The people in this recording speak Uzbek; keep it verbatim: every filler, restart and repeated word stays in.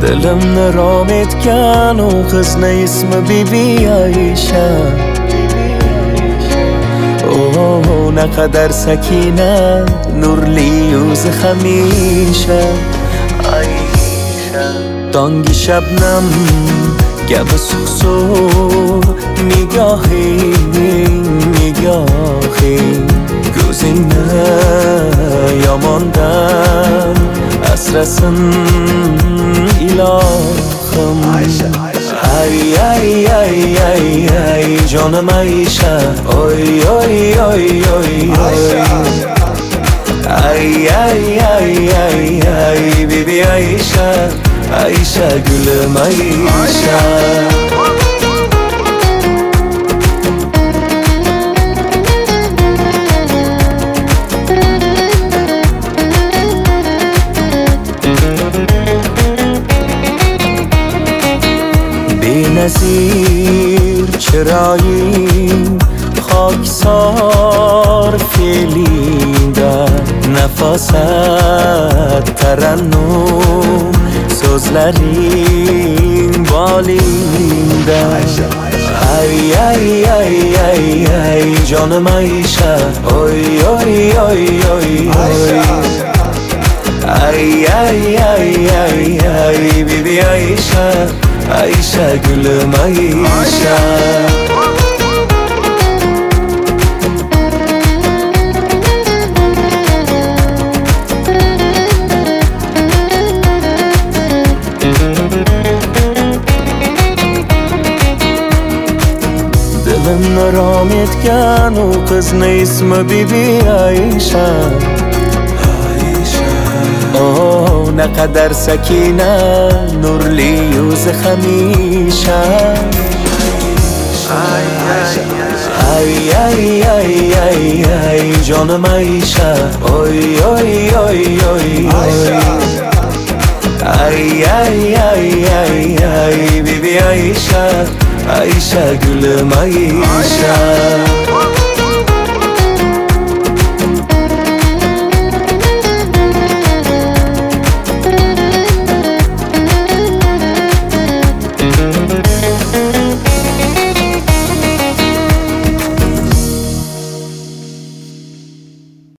Dilimni rom etgan u qizni ismi Bibi Aisha. Oh, naqadar sakina, nurli yuzi hamisha. Aisha tongi shabnam kabi suqsuq nigohing nigohing, ko'zingni yomondan asrasin ilohim. Ay ay ay ay ay jonim Aisha, oy oy oy oy oy. Ay ay ay ay ay Bibi Aisha, Aisha gülüm Aisha. Benazir chiroying, xokisor fe'lingda nafosat tarannum, so'zlaring bolingda. Ay ay ay ay ay jonim Aisha, oy oy oy oy oy. Ay ay ay ay ay Bibi Aisha, Aisha gülüm Aisha. Dilimni rom etgan u qizni ismi Bibi Aisha. Oh, naqadar sakina, nurli yuzi hamisha. Ay ay ay ay ay ay jonim Aisha, oy oy oy oy oy. Ay ay ay ay ay Bibi Aisha, Aisha gülüm Aisha.